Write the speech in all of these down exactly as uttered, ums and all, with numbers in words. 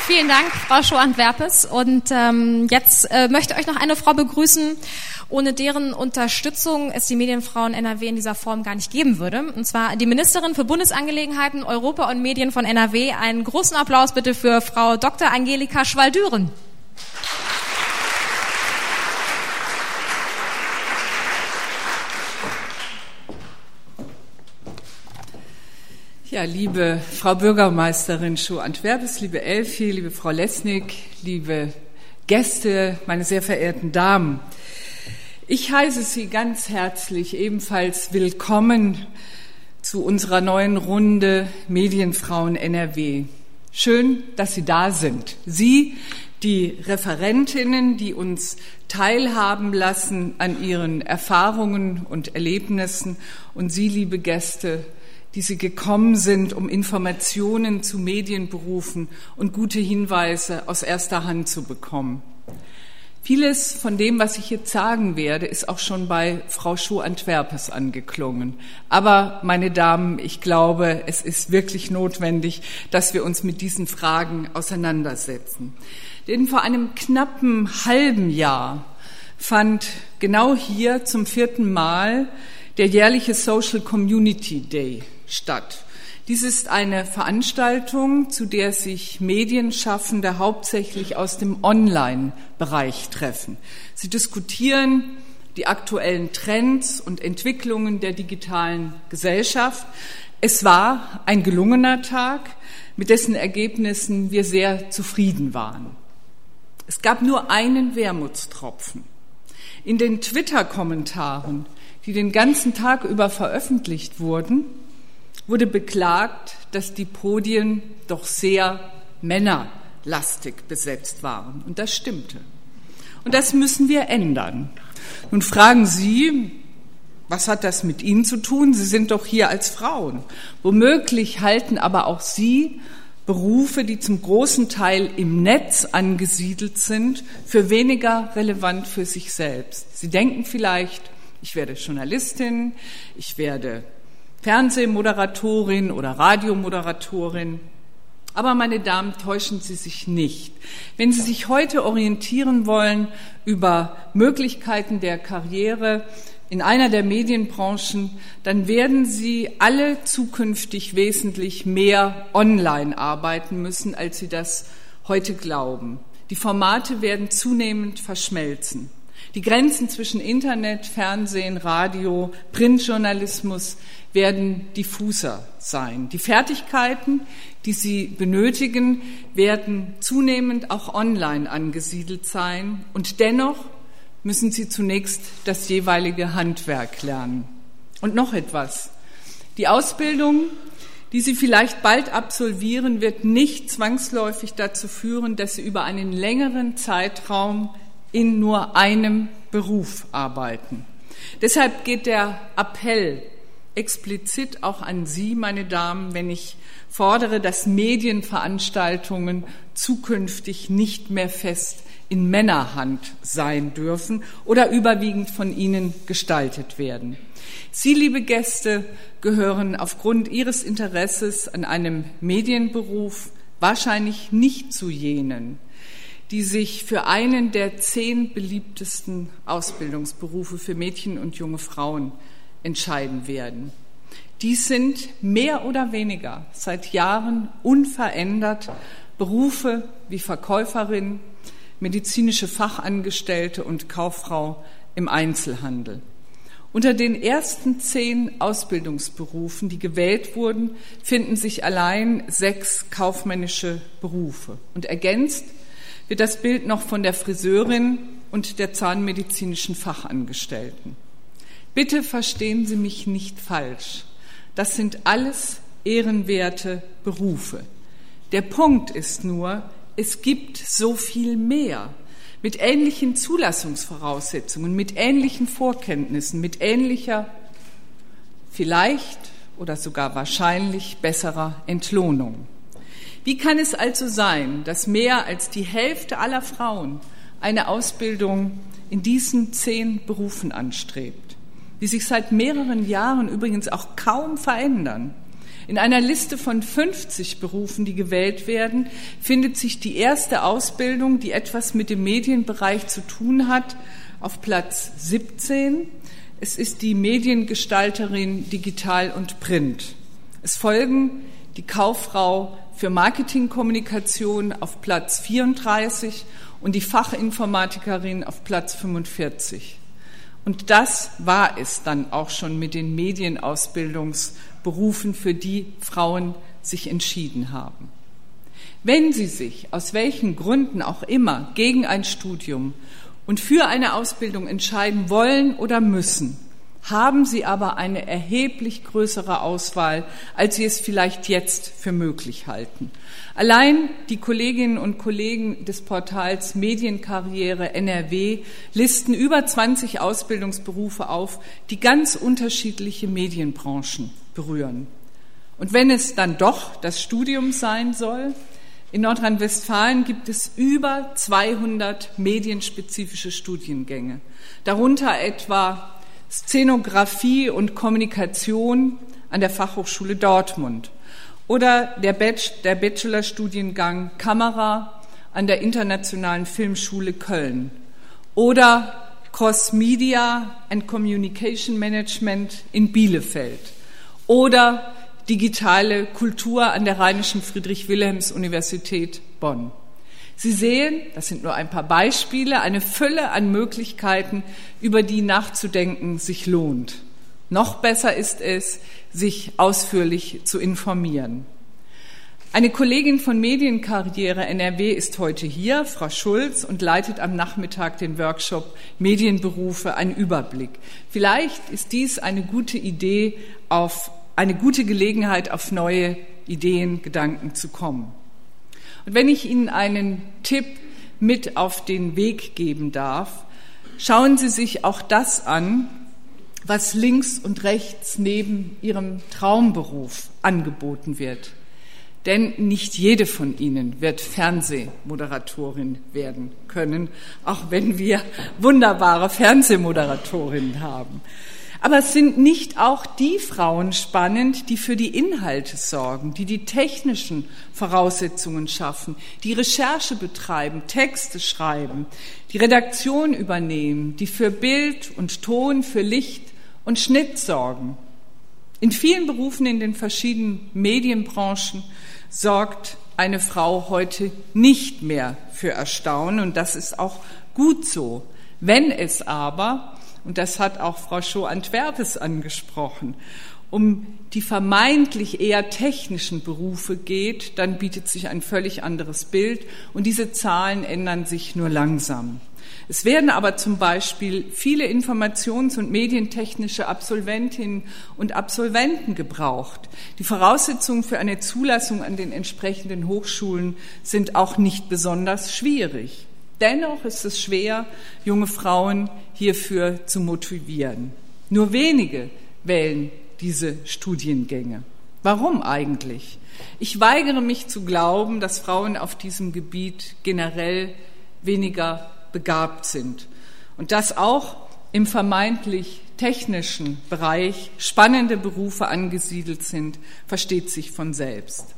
Vielen Dank, Frau Schoantwerpes. Und ähm, jetzt äh, möchte ich euch noch eine Frau begrüßen, ohne deren Unterstützung es die Medienfrauen N R W in dieser Form gar nicht geben würde. Und zwar die Ministerin für Bundesangelegenheiten, Europa und Medien von N R W. Einen großen Applaus bitte für Frau Doktor Angelika Schwall-Düren. Ja, liebe Frau Bürgermeisterin Schoantwerpes, liebe Elfi, liebe Frau Lesnick, liebe Gäste, meine sehr verehrten Damen. Ich heiße Sie ganz herzlich ebenfalls willkommen zu unserer neuen Runde Medienfrauen N R W. Schön, dass Sie da sind. Sie, die Referentinnen, die uns teilhaben lassen an Ihren Erfahrungen und Erlebnissen, und Sie, liebe Gäste, die Sie gekommen sind, um Informationen zu Medienberufen und gute Hinweise aus erster Hand zu bekommen. Vieles von dem, was ich jetzt sagen werde, ist auch schon bei Frau Schoantwerpes angeklungen. Aber, meine Damen, ich glaube, es ist wirklich notwendig, dass wir uns mit diesen Fragen auseinandersetzen. Denn vor einem knappen halben Jahr fand genau hier zum vierten Mal der jährliche Social Community Day statt. Dies ist eine Veranstaltung, zu der sich Medienschaffende hauptsächlich aus dem Online-Bereich treffen. Sie diskutieren die aktuellen Trends und Entwicklungen der digitalen Gesellschaft. Es war ein gelungener Tag, mit dessen Ergebnissen wir sehr zufrieden waren. Es gab nur einen Wermutstropfen. In den Twitter-Kommentaren, die den ganzen Tag über veröffentlicht wurden, wurde beklagt, dass die Podien doch sehr männerlastig besetzt waren. Und das stimmte. Und das müssen wir ändern. Nun fragen Sie, was hat das mit Ihnen zu tun? Sie sind doch hier als Frauen. Womöglich halten aber auch Sie Berufe, die zum großen Teil im Netz angesiedelt sind, für weniger relevant für sich selbst. Sie denken vielleicht, ich werde Journalistin, ich werde Fernsehmoderatorin oder Radiomoderatorin. Aber, meine Damen, täuschen Sie sich nicht. Wenn Sie sich heute orientieren wollen über Möglichkeiten der Karriere in einer der Medienbranchen, dann werden Sie alle zukünftig wesentlich mehr online arbeiten müssen, als Sie das heute glauben. Die Formate werden zunehmend verschmelzen. Die Grenzen zwischen Internet, Fernsehen, Radio, Printjournalismus werden diffuser sein. Die Fertigkeiten, die Sie benötigen, werden zunehmend auch online angesiedelt sein. Und dennoch müssen Sie zunächst das jeweilige Handwerk lernen. Und noch etwas. Die Ausbildung, die Sie vielleicht bald absolvieren, wird nicht zwangsläufig dazu führen, dass Sie über einen längeren Zeitraum in nur einem Beruf arbeiten. Deshalb geht der Appell explizit auch an Sie, meine Damen, wenn ich fordere, dass Medienveranstaltungen zukünftig nicht mehr fest in Männerhand sein dürfen oder überwiegend von Ihnen gestaltet werden. Sie, liebe Gäste, gehören aufgrund Ihres Interesses an einem Medienberuf wahrscheinlich nicht zu jenen, die sich für einen der zehn beliebtesten Ausbildungsberufe für Mädchen und junge Frauen entscheiden werden. Dies sind mehr oder weniger seit Jahren unverändert Berufe wie Verkäuferin, medizinische Fachangestellte und Kauffrau im Einzelhandel. Unter den ersten zehn Ausbildungsberufen, die gewählt wurden, finden sich allein sechs kaufmännische Berufe. Und ergänzt wird das Bild noch von der Friseurin und der zahnmedizinischen Fachangestellten. Bitte verstehen Sie mich nicht falsch. Das sind alles ehrenwerte Berufe. Der Punkt ist nur, es gibt so viel mehr mit ähnlichen Zulassungsvoraussetzungen, mit ähnlichen Vorkenntnissen, mit ähnlicher, vielleicht oder sogar wahrscheinlich besserer Entlohnung. Wie kann es also sein, dass mehr als die Hälfte aller Frauen eine Ausbildung in diesen zehn Berufen anstrebt, die sich seit mehreren Jahren übrigens auch kaum verändern? In einer Liste von fünfzig Berufen, die gewählt werden, findet sich die erste Ausbildung, die etwas mit dem Medienbereich zu tun hat, auf Platz siebzehn. Es ist die Mediengestalterin Digital und Print. Es folgen die Kauffrau für Marketingkommunikation auf Platz vierunddreißig und die Fachinformatikerin auf Platz fünfundvierzig. Und das war es dann auch schon mit den Medienausbildungsberufen, für die Frauen sich entschieden haben. Wenn Sie sich aus welchen Gründen auch immer gegen ein Studium und für eine Ausbildung entscheiden wollen oder müssen, haben Sie aber eine erheblich größere Auswahl, als Sie es vielleicht jetzt für möglich halten. Allein die Kolleginnen und Kollegen des Portals Medienkarriere N R W listen über zwanzig Ausbildungsberufe auf, die ganz unterschiedliche Medienbranchen berühren. Und wenn es dann doch das Studium sein soll, in Nordrhein-Westfalen gibt es über zweihundert medienspezifische Studiengänge, darunter etwa Szenografie und Kommunikation an der Fachhochschule Dortmund oder der Bachelorstudiengang Kamera an der Internationalen Filmschule Köln oder Cross Media and Communication Management in Bielefeld oder digitale Kultur an der Rheinischen Friedrich-Wilhelms-Universität Bonn. Sie sehen, das sind nur ein paar Beispiele, eine Fülle an Möglichkeiten, über die nachzudenken sich lohnt. Noch besser ist es, sich ausführlich zu informieren. Eine Kollegin von Medienkarriere N R W ist heute hier, Frau Schulz, und leitet am Nachmittag den Workshop Medienberufe, ein Überblick. Vielleicht ist dies eine gute Idee, auf eine gute Gelegenheit, auf neue Ideen, Gedanken zu kommen. Und wenn ich Ihnen einen Tipp mit auf den Weg geben darf, schauen Sie sich auch das an, was links und rechts neben Ihrem Traumberuf angeboten wird. Denn nicht jede von Ihnen wird Fernsehmoderatorin werden können, auch wenn wir wunderbare Fernsehmoderatorinnen haben. Aber es sind nicht auch die Frauen spannend, die für die Inhalte sorgen, die die technischen Voraussetzungen schaffen, die Recherche betreiben, Texte schreiben, die Redaktion übernehmen, die für Bild und Ton, für Licht und Schnitt sorgen. In vielen Berufen in den verschiedenen Medienbranchen sorgt eine Frau heute nicht mehr für Erstaunen, und das ist auch gut so. Wenn es aber, und das hat auch Frau Schoh-Antwerpes angesprochen, um die vermeintlich eher technischen Berufe geht, dann bietet sich ein völlig anderes Bild, und diese Zahlen ändern sich nur langsam. Es werden aber zum Beispiel viele informations- und medientechnische Absolventinnen und Absolventen gebraucht. Die Voraussetzungen für eine Zulassung an den entsprechenden Hochschulen sind auch nicht besonders schwierig. Dennoch ist es schwer, junge Frauen hierfür zu motivieren. Nur wenige wählen diese Studiengänge. Warum eigentlich? Ich weigere mich zu glauben, dass Frauen auf diesem Gebiet generell weniger begabt sind und dass auch im vermeintlich technischen Bereich spannende Berufe angesiedelt sind, versteht sich von selbst.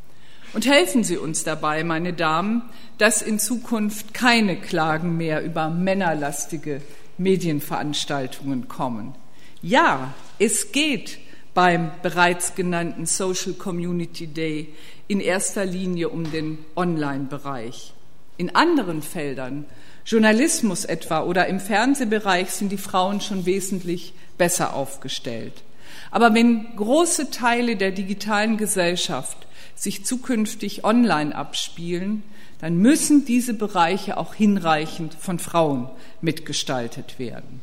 Und helfen Sie uns dabei, meine Damen, dass in Zukunft keine Klagen mehr über männerlastige Medienveranstaltungen kommen. Ja, es geht beim bereits genannten Social Community Day in erster Linie um den Online-Bereich. In anderen Feldern, Journalismus etwa oder im Fernsehbereich, sind die Frauen schon wesentlich besser aufgestellt. Aber wenn große Teile der digitalen Gesellschaft sich zukünftig online abspielen, dann müssen diese Bereiche auch hinreichend von Frauen mitgestaltet werden.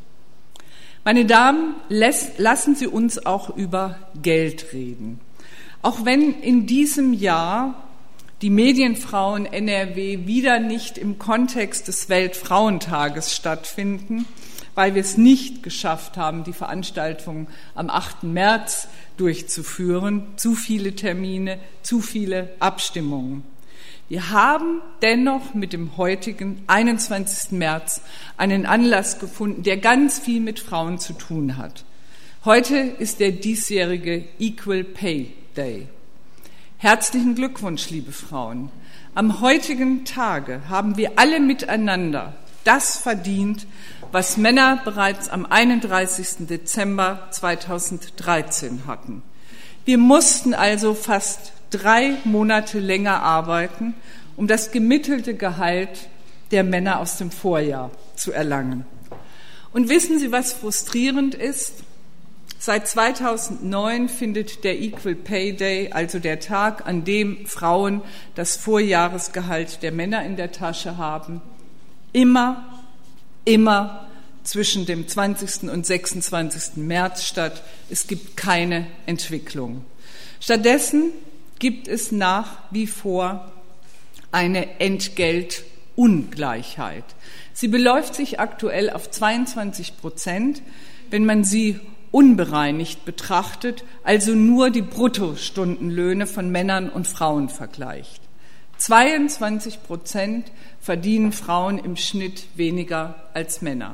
Meine Damen, lassen Sie uns auch über Geld reden. Auch wenn in diesem Jahr die Medienfrauen N R W wieder nicht im Kontext des Weltfrauentages stattfinden, weil wir es nicht geschafft haben, die Veranstaltung am achten März durchzuführen. Zu viele Termine, zu viele Abstimmungen. Wir haben dennoch mit dem heutigen einundzwanzigsten März einen Anlass gefunden, der ganz viel mit Frauen zu tun hat. Heute ist der diesjährige Equal Pay Day. Herzlichen Glückwunsch, liebe Frauen. Am heutigen Tage haben wir alle miteinander das verdient, was Männer bereits am einunddreißigsten Dezember zweitausenddreizehn hatten. Wir mussten also fast drei Monate länger arbeiten, um das gemittelte Gehalt der Männer aus dem Vorjahr zu erlangen. Und wissen Sie, was frustrierend ist? Seit zweitausendneun findet der Equal Pay Day, also der Tag, an dem Frauen das Vorjahresgehalt der Männer in der Tasche haben, immer, immer zwischen dem zwanzigsten und sechsundzwanzigsten März statt. Es gibt keine Entwicklung. Stattdessen gibt es nach wie vor eine Entgeltungleichheit. Sie beläuft sich aktuell auf zweiundzwanzig Prozent, wenn man sie unbereinigt betrachtet, also nur die Bruttostundenlöhne von Männern und Frauen vergleicht. zweiundzwanzig Prozent verdienen Frauen im Schnitt weniger als Männer.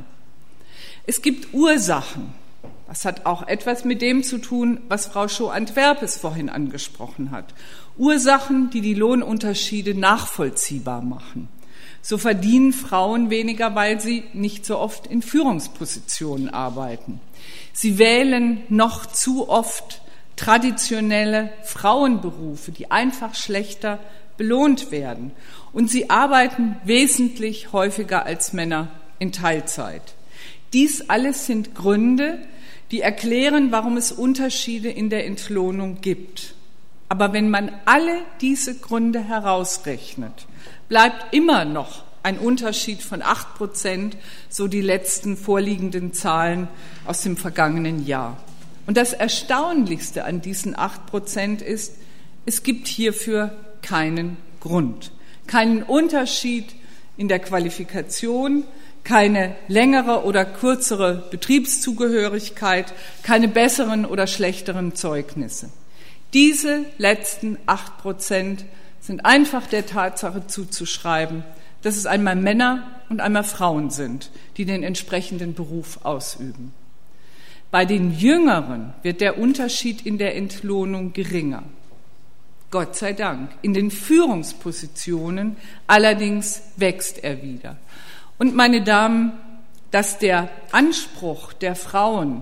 Es gibt Ursachen. Das hat auch etwas mit dem zu tun, was Frau Scho-Antwerpes vorhin angesprochen hat. Ursachen, die die Lohnunterschiede nachvollziehbar machen. So verdienen Frauen weniger, weil sie nicht so oft in Führungspositionen arbeiten. Sie wählen noch zu oft traditionelle Frauenberufe, die einfach schlechter belohnt werden. Und sie arbeiten wesentlich häufiger als Männer in Teilzeit. Dies alles sind Gründe, die erklären, warum es Unterschiede in der Entlohnung gibt. Aber wenn man alle diese Gründe herausrechnet, bleibt immer noch ein Unterschied von acht Prozent, so die letzten vorliegenden Zahlen aus dem vergangenen Jahr. Und das Erstaunlichste an diesen acht Prozent ist, es gibt hierfür keinen Grund, keinen Unterschied in der Qualifikation, keine längere oder kürzere Betriebszugehörigkeit, keine besseren oder schlechteren Zeugnisse. Diese letzten acht Prozent sind einfach der Tatsache zuzuschreiben, dass es einmal Männer und einmal Frauen sind, die den entsprechenden Beruf ausüben. Bei den Jüngeren wird der Unterschied in der Entlohnung geringer. Gott sei Dank. In den Führungspositionen allerdings wächst er wieder. Und meine Damen, dass der Anspruch der Frauen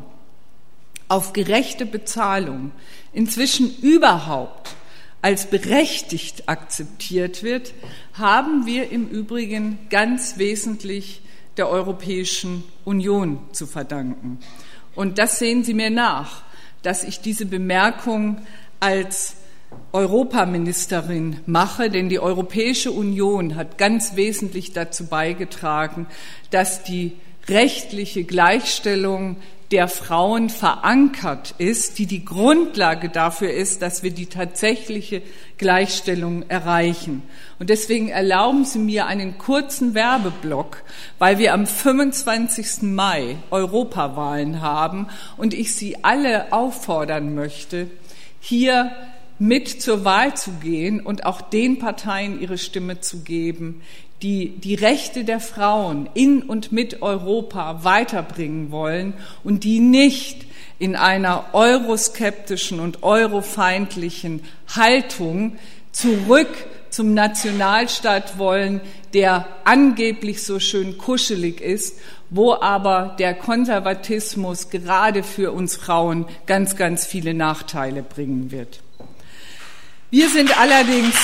auf gerechte Bezahlung inzwischen überhaupt als berechtigt akzeptiert wird, haben wir im Übrigen ganz wesentlich der Europäischen Union zu verdanken. Und das sehen Sie mir nach, dass ich diese Bemerkung als Europaministerin mache, denn die Europäische Union hat ganz wesentlich dazu beigetragen, dass die rechtliche Gleichstellung der Frauen verankert ist, die die Grundlage dafür ist, dass wir die tatsächliche Gleichstellung erreichen. Und deswegen erlauben Sie mir einen kurzen Werbeblock, weil wir am fünfundzwanzigsten Mai Europawahlen haben und ich Sie alle auffordern möchte, hier mit zur Wahl zu gehen und auch den Parteien ihre Stimme zu geben, die die Rechte der Frauen in und mit Europa weiterbringen wollen und die nicht in einer euroskeptischen und eurofeindlichen Haltung zurück zum Nationalstaat wollen, der angeblich so schön kuschelig ist, wo aber der Konservatismus gerade für uns Frauen ganz, ganz viele Nachteile bringen wird. Wir sind allerdings,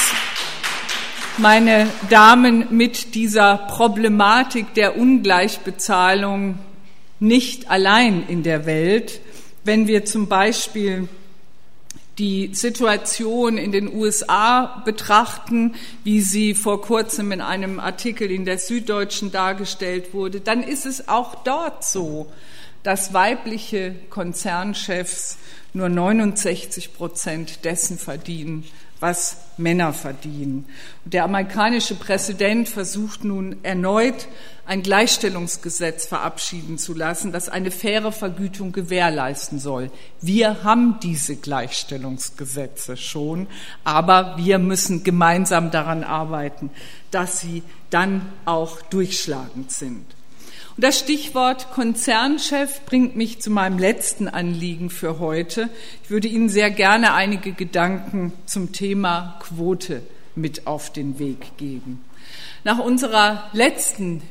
meine Damen, mit dieser Problematik der Ungleichbezahlung nicht allein in der Welt. Wenn wir zum Beispiel die Situation in den U S A betrachten, wie sie vor kurzem in einem Artikel in der Süddeutschen dargestellt wurde, dann ist es auch dort so, dass weibliche Konzernchefs nur neunundsechzig Prozent dessen verdienen, was Männer verdienen. Und der amerikanische Präsident versucht nun erneut, ein Gleichstellungsgesetz verabschieden zu lassen, das eine faire Vergütung gewährleisten soll. Wir haben diese Gleichstellungsgesetze schon, aber wir müssen gemeinsam daran arbeiten, dass sie dann auch durchschlagend sind. Und das Stichwort Konzernchef bringt mich zu meinem letzten Anliegen für heute. Ich würde Ihnen sehr gerne einige Gedanken zum Thema Quote mit auf den Weg geben. Nach unserer letzten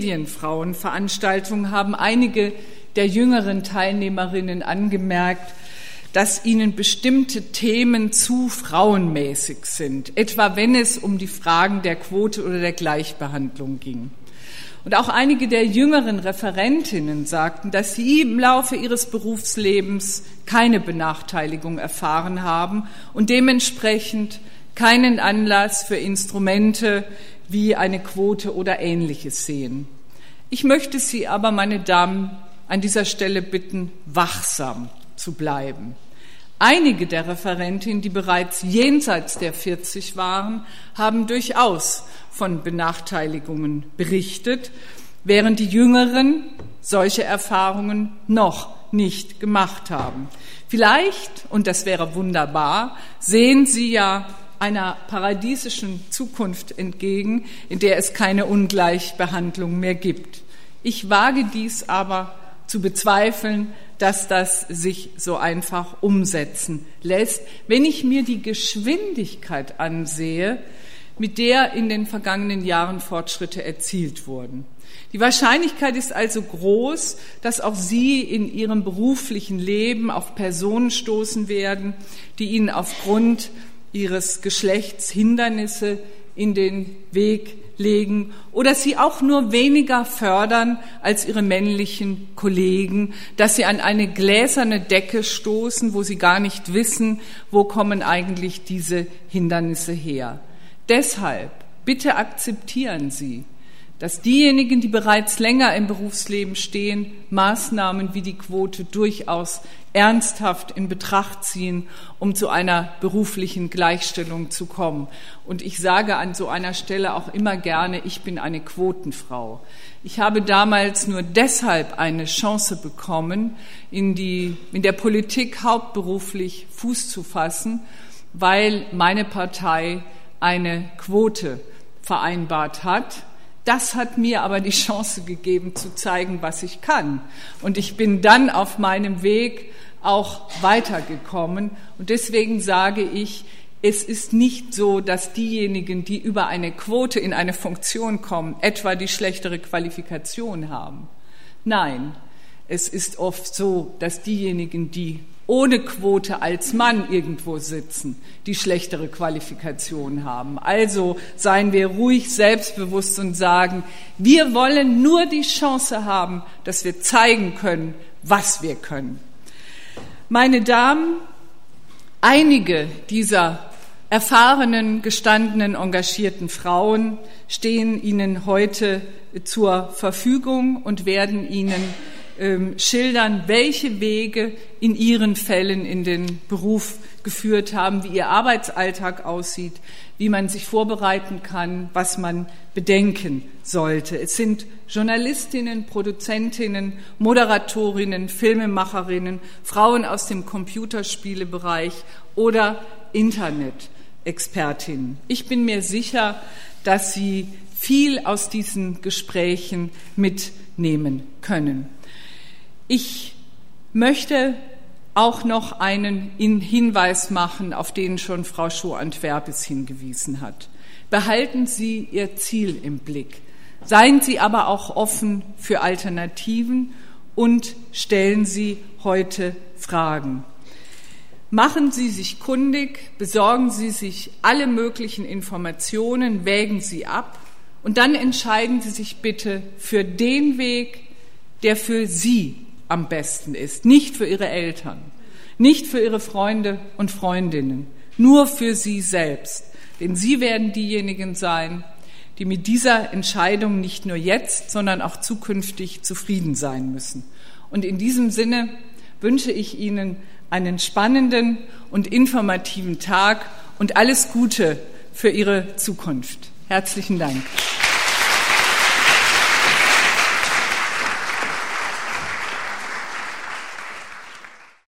Medienfrauenveranstaltung haben einige der jüngeren Teilnehmerinnen angemerkt, dass ihnen bestimmte Themen zu frauenmäßig sind, etwa wenn es um die Fragen der Quote oder der Gleichbehandlung ging. Und auch einige der jüngeren Referentinnen sagten, dass sie im Laufe ihres Berufslebens keine Benachteiligung erfahren haben und dementsprechend keinen Anlass für Instrumente wie eine Quote oder Ähnliches sehen. Ich möchte Sie aber, meine Damen, an dieser Stelle bitten, wachsam zu bleiben. Einige der Referentinnen, die bereits jenseits der vierzig waren, haben durchaus von Benachteiligungen berichtet, während die Jüngeren solche Erfahrungen noch nicht gemacht haben. Vielleicht, und das wäre wunderbar, sehen Sie ja einer paradiesischen Zukunft entgegen, in der es keine Ungleichbehandlung mehr gibt. Ich wage dies aber zu bezweifeln, dass das sich so einfach umsetzen lässt, wenn ich mir die Geschwindigkeit ansehe, mit der in den vergangenen Jahren Fortschritte erzielt wurden. Die Wahrscheinlichkeit ist also groß, dass auch Sie in Ihrem beruflichen Leben auf Personen stoßen werden, die Ihnen aufgrund Ihres Geschlechts Hindernisse in den Weg legen oder sie auch nur weniger fördern als ihre männlichen Kollegen, dass sie an eine gläserne Decke stoßen, wo sie gar nicht wissen, wo kommen eigentlich diese Hindernisse her. Deshalb bitte akzeptieren Sie, dass diejenigen, die bereits länger im Berufsleben stehen, Maßnahmen wie die Quote durchaus ernsthaft in Betracht ziehen, um zu einer beruflichen Gleichstellung zu kommen. Und ich sage an so einer Stelle auch immer gerne, ich bin eine Quotenfrau. Ich habe damals nur deshalb eine Chance bekommen, in die, in der Politik hauptberuflich Fuß zu fassen, weil meine Partei eine Quote vereinbart hat. Das hat mir aber die Chance gegeben, zu zeigen, was ich kann. Und ich bin dann auf meinem Weg auch weitergekommen. Und deswegen sage ich, es ist nicht so, dass diejenigen, die über eine Quote in eine Funktion kommen, etwa die schlechtere Qualifikation haben. Nein, es ist oft so, dass diejenigen, die ohne Quote als Mann irgendwo sitzen, die schlechtere Qualifikation haben. Also seien wir ruhig selbstbewusst und sagen, wir wollen nur die Chance haben, dass wir zeigen können, was wir können. Meine Damen, einige dieser erfahrenen, gestandenen, engagierten Frauen stehen Ihnen heute zur Verfügung und werden Ihnen schildern, welche Wege in ihren Fällen in den Beruf geführt haben, wie ihr Arbeitsalltag aussieht, wie man sich vorbereiten kann, was man bedenken sollte. Es sind Journalistinnen, Produzentinnen, Moderatorinnen, Filmemacherinnen, Frauen aus dem Computerspielebereich oder Internet-Expertinnen. Ich bin mir sicher, dass Sie viel aus diesen Gesprächen mitnehmen können. Ich möchte auch noch einen Hinweis machen, auf den schon Frau Schoh-Antwerpes hingewiesen hat. Behalten Sie Ihr Ziel im Blick. Seien Sie aber auch offen für Alternativen und stellen Sie heute Fragen. Machen Sie sich kundig, besorgen Sie sich alle möglichen Informationen, wägen Sie ab und dann entscheiden Sie sich bitte für den Weg, der für Sie am besten ist, nicht für Ihre Eltern, nicht für Ihre Freunde und Freundinnen, nur für Sie selbst. Denn Sie werden diejenigen sein, die mit dieser Entscheidung nicht nur jetzt, sondern auch zukünftig zufrieden sein müssen. Und in diesem Sinne wünsche ich Ihnen einen spannenden und informativen Tag und alles Gute für Ihre Zukunft. Herzlichen Dank.